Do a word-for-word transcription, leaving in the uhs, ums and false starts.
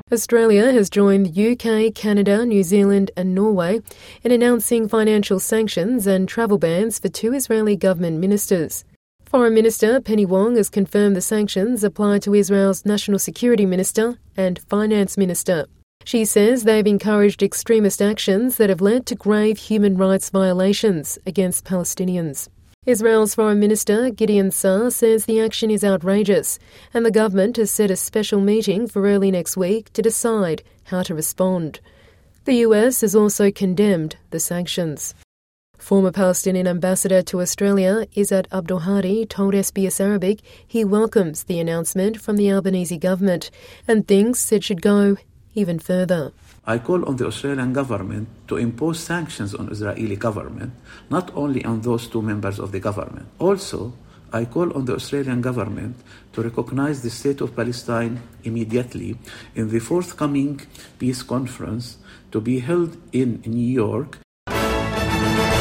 Australia has joined the U K, Canada, New Zealand and Norway in announcing financial sanctions and travel bans for two Israeli government ministers. Foreign Minister Penny Wong has confirmed the sanctions apply to Israel's National Security Minister and Finance Minister. She says they've encouraged extremist actions that have led to grave human rights violations against Palestinians. Israel's Foreign Minister Gideon Saar says the action is outrageous and the government has set a special meeting for early next week to decide how to respond. The U S has also condemned the sanctions. Former Palestinian ambassador to Australia, Izzat Abdul Hadi, told S B S Arabic he welcomes the announcement from the Albanese government and thinks it should go even further. I call on the Australian government to impose sanctions on Israeli government, not only on those two members of the government. Also, I call on the Australian government to recognize the state of Palestine immediately in the forthcoming peace conference to be held in New York.